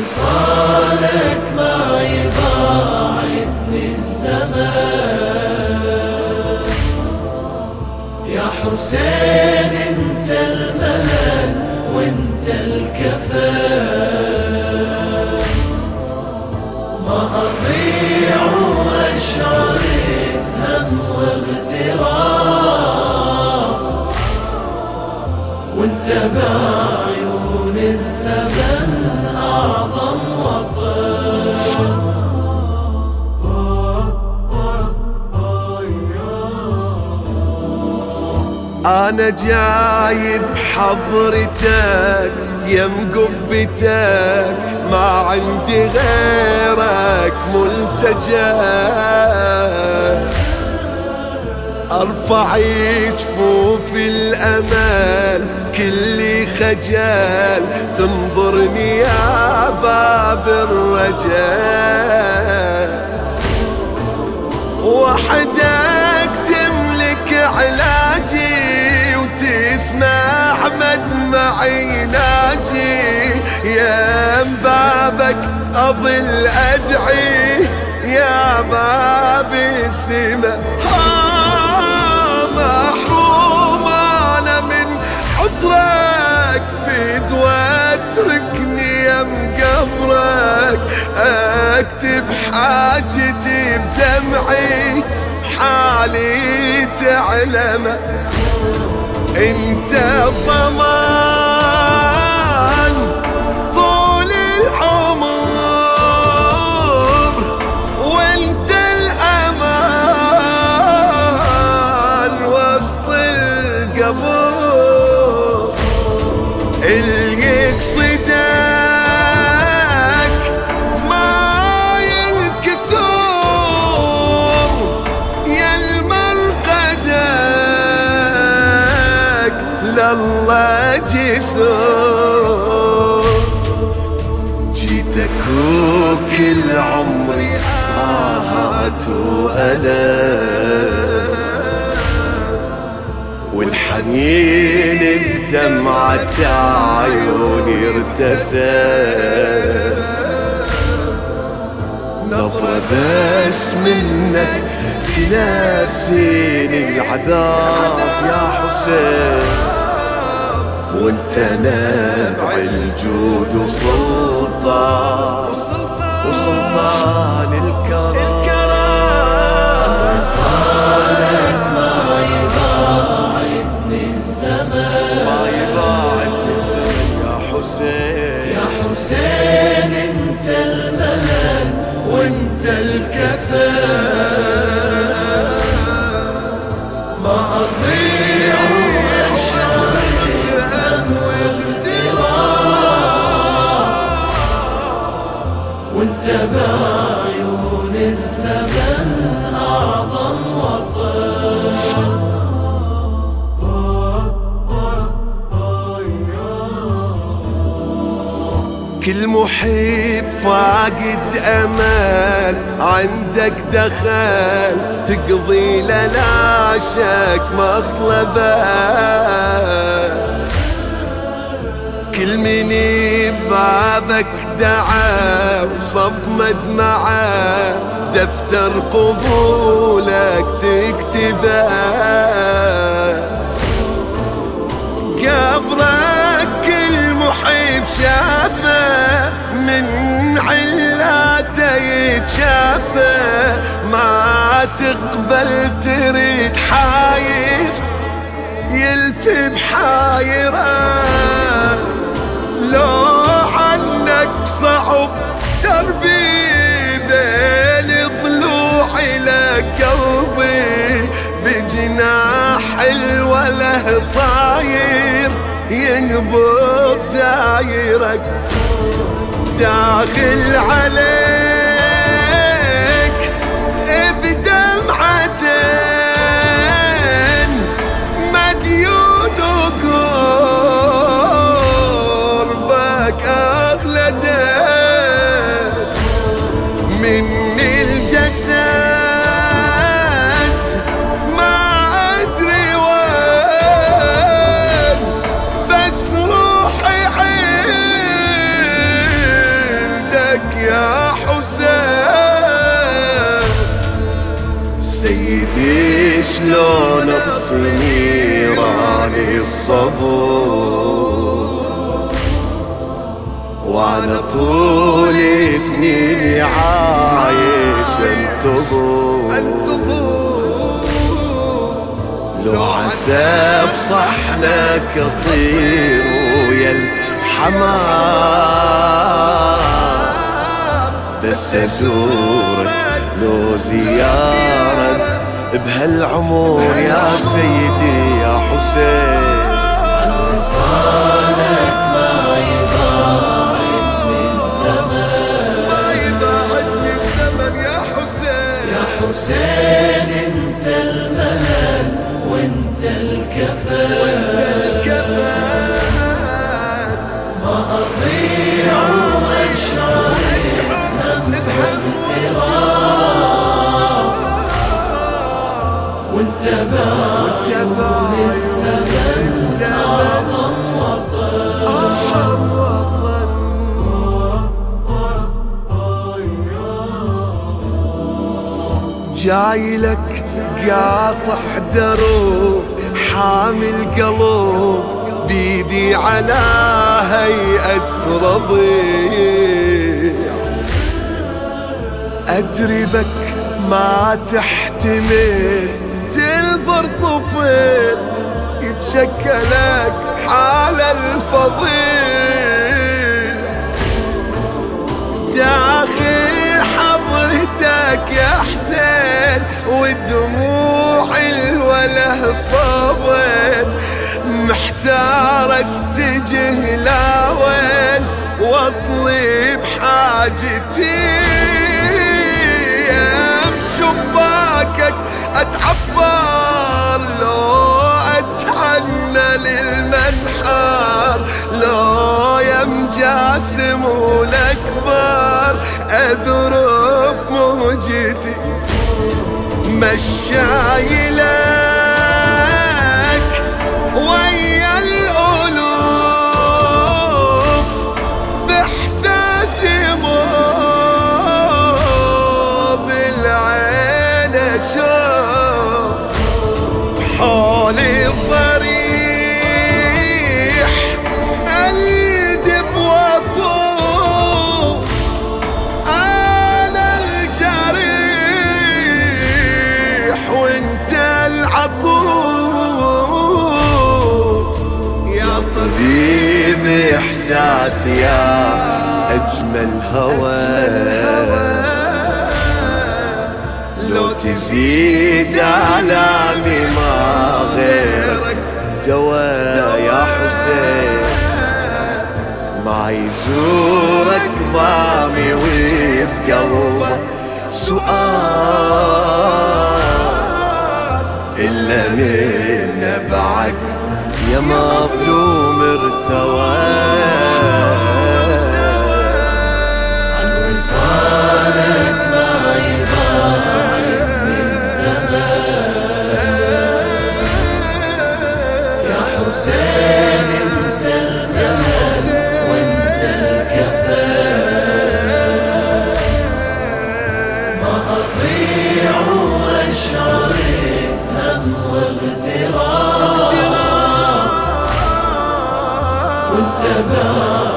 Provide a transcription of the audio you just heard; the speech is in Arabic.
وصالك ما يباعدني الزمان. يا حسين انت المهد وانت الكفان، ما اضيع واشعر بهم واغتراب، وانت بعيون الزمن اعظم وطن. أنا جاي بحضرتك يم قبتك، ما عندي غيرك ملتجأ. أرفع جفوف الأمل كلي خجل، تنظرني يا باب الرجاء. وحدك تملك علاجي وتسمع مدمعي ناجي، يا بابك أظل أدعي يا باب السما. محروم أنا من حضرك، فد واتركني يم قبرك، أكتب حاجتي بدمعي حالي تعلم. انت ضمان طول العمر، وانت الامان وسط القبر. اللي يقصدك ما ينكسر، يا المرقدك لله جسور. جيتك وكل عمري آهات وألم، والحنين بدمعة عيوني ارتسم. نظرة بس منك تناسيني العذاب يا حسين، وانت نبع الجود وسلطان الكرم. وصالك ما يباعدني الزمان، ما يباعدني الزمن يا حسين. يا حسين انت المهد وانت الكفان، ما اضيع واشعر بهم واغتراب، وانت بعيون الزمن اعظم وطن. كل محب فاقد أمل عندك دخل، تقضي لا شك مطلبه. كل من بابك دعا وصب مدمعه، دفتر قبولك تكتبه. قبرك كل محب شافه، من علاته يتشافى. ما تقبل تريد حاير يلف بحايره، لو عنك صعب دربي بين ضلوعي لقلبي، بجناح الوله طاير ينبض زايرك. داخل عليك بدمعتين، مديون قربك أغلتين من الجسد، ما أدري وين، بس روحي حين شلون اطفي نيران الصبر، وانا طول سنيني عايش انتظر. لو عسى بصحنك اطير ويا الحمام، بس ازورك لو زيارة بهالعمر يا سيدي يا حسين. عن وصالك ما يبعدني الزمان، ما يبعدني الزمن يا حسين. يا حسين انت المهل وانت الكفان، ما اضيع واشعر هم واغتراب، وانت بعيون الزمن اعظم وطن. جاي لك قاطع دروب حامل قلوب بيدي على هيئة رضيع، أدري بك ما تحتمل تنظر طفل يتشكلك حال الفظيع. داخل حضرتك يا حسين ودموع الوله صبن، محتارك تجه لا وين واطلب حاجتي. بشباكك اتعبر لو اتحنى للمنحر، لو يا مجاسم والاكبر اذرف موجتي. مشايلك ويا الألوف بإحساسي مو بالعين أشوف، حولي ضريح أندب وطوف، أنا الجريح وانت العطوف. يا طبيب إحساس يا أجمل هوى، لو تزيد آلامي ما غيرك دواء يا حسين. ما يزورك ضامي وبقلبه سؤال، إلا من نبعك يا مظلوم ارتوى. عن وصالك ما يبعدني الزمان، يا حسين انت المهل وانت الكفان، ما اضيع واشعر بهم واغتراب، وانت